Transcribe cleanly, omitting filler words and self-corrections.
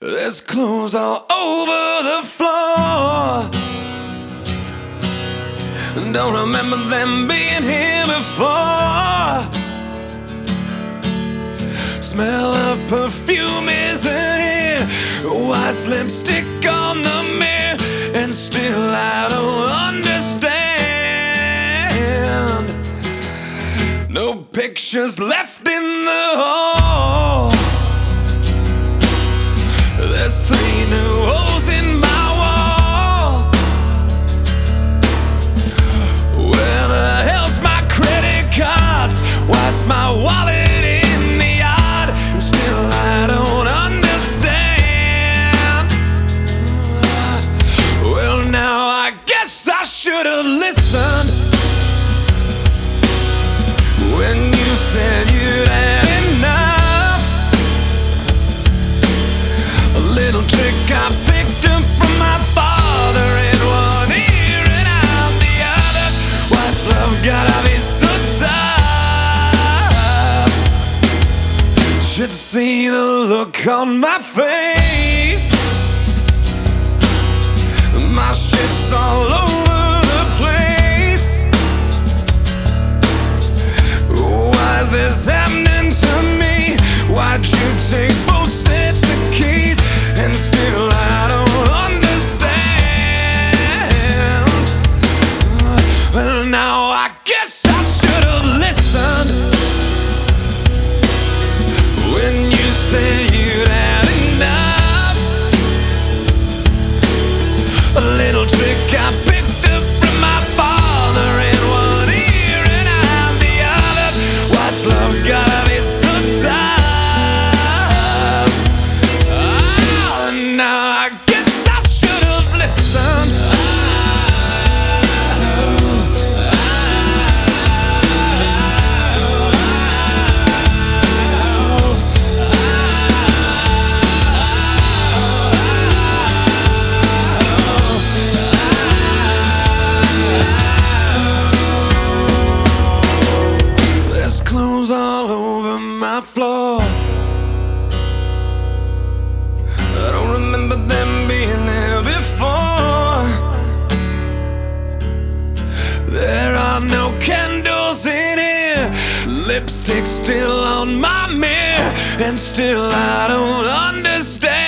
There's clothes all over the floor. Don't remember them being here before. Smell of perfume isn't here. White lipstick on the mirror, and still I don't understand. No pictures left in the hall. There's 3 new holes in my wall. Where the hell's my credit cards? Why's my wallet in the yard? And still I don't understand. Well, now I guess I should have listened when you said you'd had enough. A little trick I picked up from my father, in one ear and out the other. Why's love gotta be so tough? Should see the look on my face. My shit's all over the place. Why is this happening to me? Why'd you take both sets of keys? And still I don't understand. Well, now I guess I should have listened when you said you'd had enough. A little trick I picked up from my father, in one ear and out the other. Why's love gotta be so tough? Oh, now I guess I should have listened. There's clothes all over my floor. I don't remember them being there before. There are no candles in here. Lipstick still on my mirror, and still I don't understand.